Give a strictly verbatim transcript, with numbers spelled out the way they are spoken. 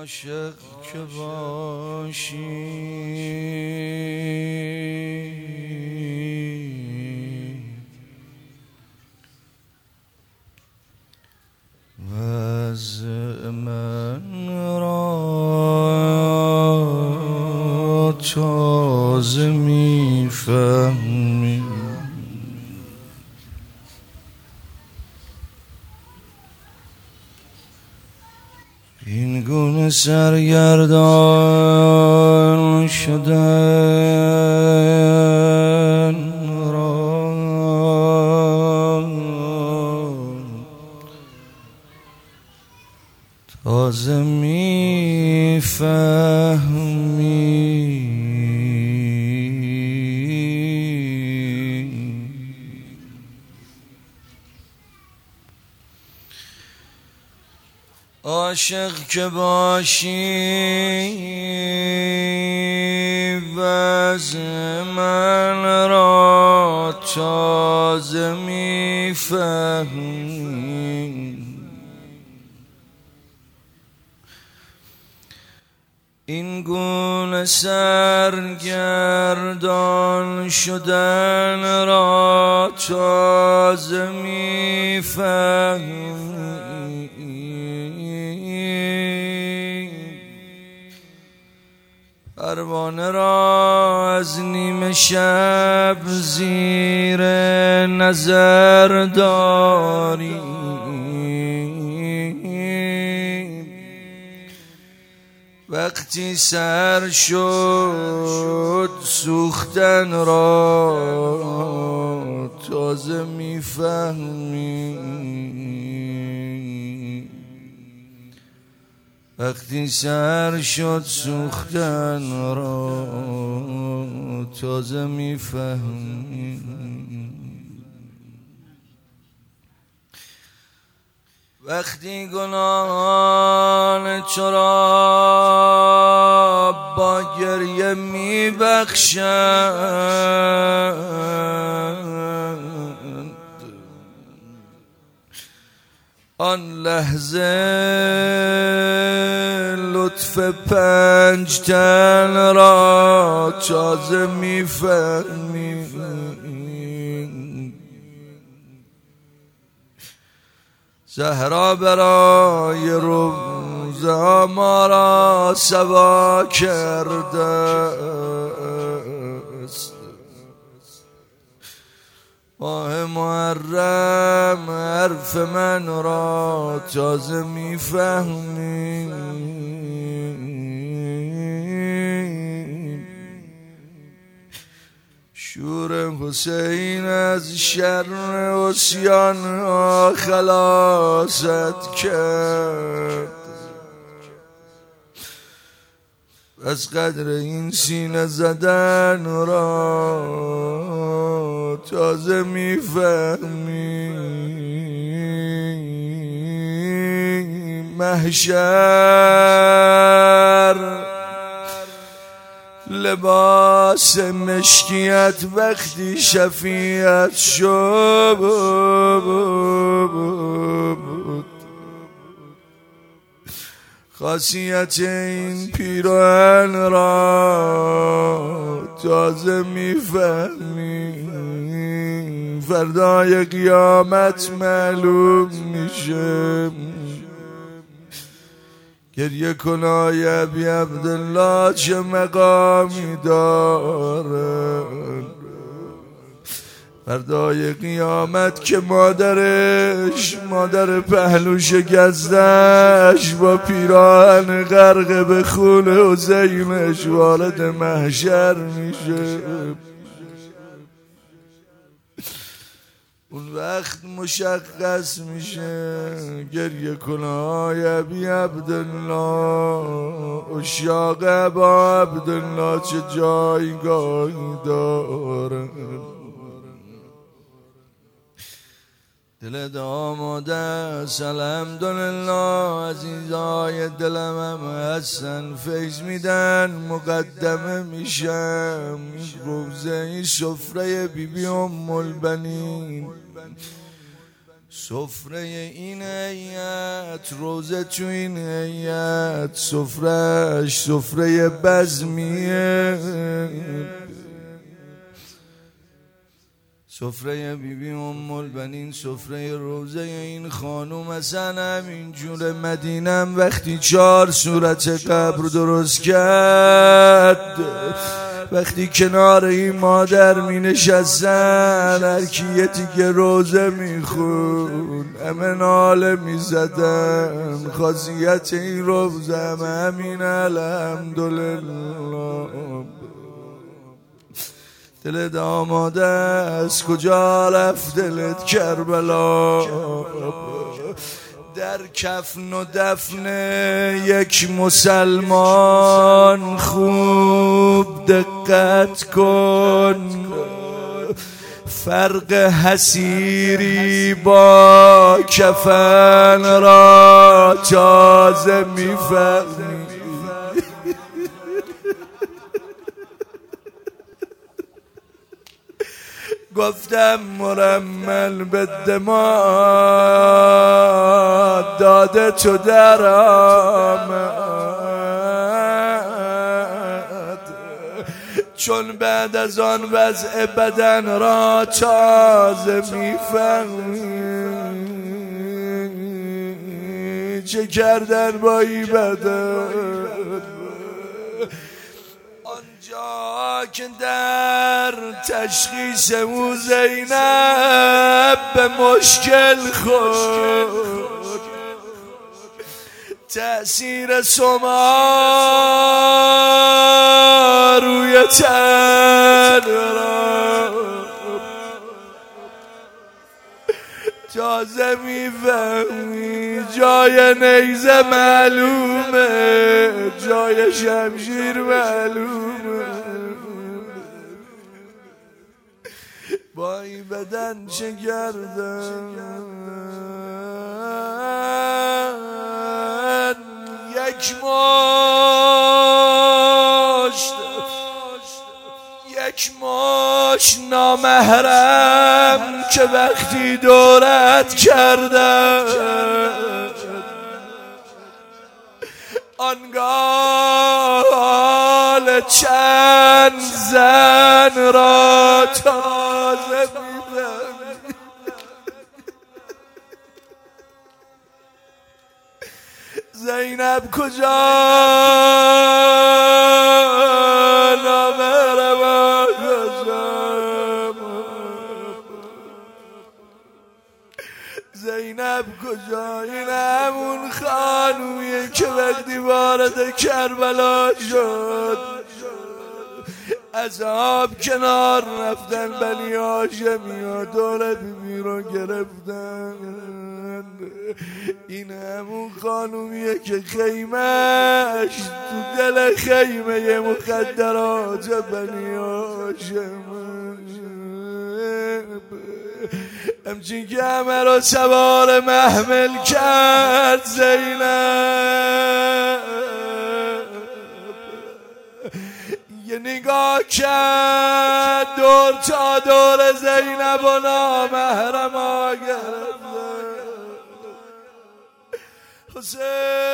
عاشق که باشی وضع من را تازه میفهمی، این گونه سرگردان شدن را تازه میفهمی. عاشق که باشی وضع من را تازه میفهمی، این گونه سرگردان شدن را تازه میفهمی. پروانه را از نیمه شب زیر نظر داری، وقتی سر شد سوختن را تازه میفهمی، وقتی سر شد سوختن را تازه میفهمی. وقتی گناهان تو را با گریه میبخشند، آن لحظه لطف پنج تن را تازه میفهمی. زهرا برای روزه ما را سوا کرده است، ماه محرم حرف من را تازه میفهمی. شور حسین از شر عصیان ها خلاصت کرد، از قدر این سینه زدن را تازه میفهمی. محشر لباس مشکیت وقتی شفیعت شد، خاصیت این پیراهن را تازه میفهمی. فردای قیامت معلوم میشه، گریه کنای ابی عبدالله چه مقامی دارن. فردای قیامت که مادرش مادر پهلو شکستش با پیراهن غرق به خون حسینش وارد محشر میشه، اون وقت مشخص میشه گریه کنای ابی عبدالله اشاق ابا عبدالله چه جایگاهی دارن. دل داماده است الحمدلله، عزیزای دلم هم هستن فیض میدن، مقدمه میشم روزه این سفره بی بی ام البنین، سفره این هیئت، روزه تو این هیئت، سفرهش سفره بزمیه، سفره بی بی ام البنین، سفره روزه این خانوم. اصلا همینجور مدینم وقتی چهار صورت قبر درست کرد، وقتی کنار این مادر می نشستن، هر کی یه تیکه روزه می خون، همه ناله می زدن. خاصیت این روزه همین الحمدلله. دلت آماده است کجا رفت دلت کربلا؟ در کفن و دفن یک مسلمان خوب دقت کن، فرق حسیری با کفن را تازه میفهمی. گفتم مرمل به دماغ داده تو در آمد، چون بعد از آن وضع بدن را تازه میفهمی چه کردن با این بدن. آنجا که در تشخیص او زینب به مشکل خورد، تأثیر سما روی تن را تازه میفهمی. جای نیزه معلومه، جای شمشیر معلومه، با این بدن چه کردن؟ یک مشت یک مشت نامحرم که وقتی دورت کردن، آنگاه حال چند زن را تازه می‌فهمی. زینب کجا؟ نامحرم کجا؟ زینب کجا؟ این همون خانویه که وقتی وارد کربلا شد عذاب کنار رفتن، بنی هاشمی ها دور بیبی رو گرفتن. این همون خانومیه که خیمهش تو دل خیمه مخدرات بنی هاشم، همچین که همه را سوار محمل کرد زینب. یه نگاه کرد دور تا دور زینب و نامحرم ها گرفت. حسین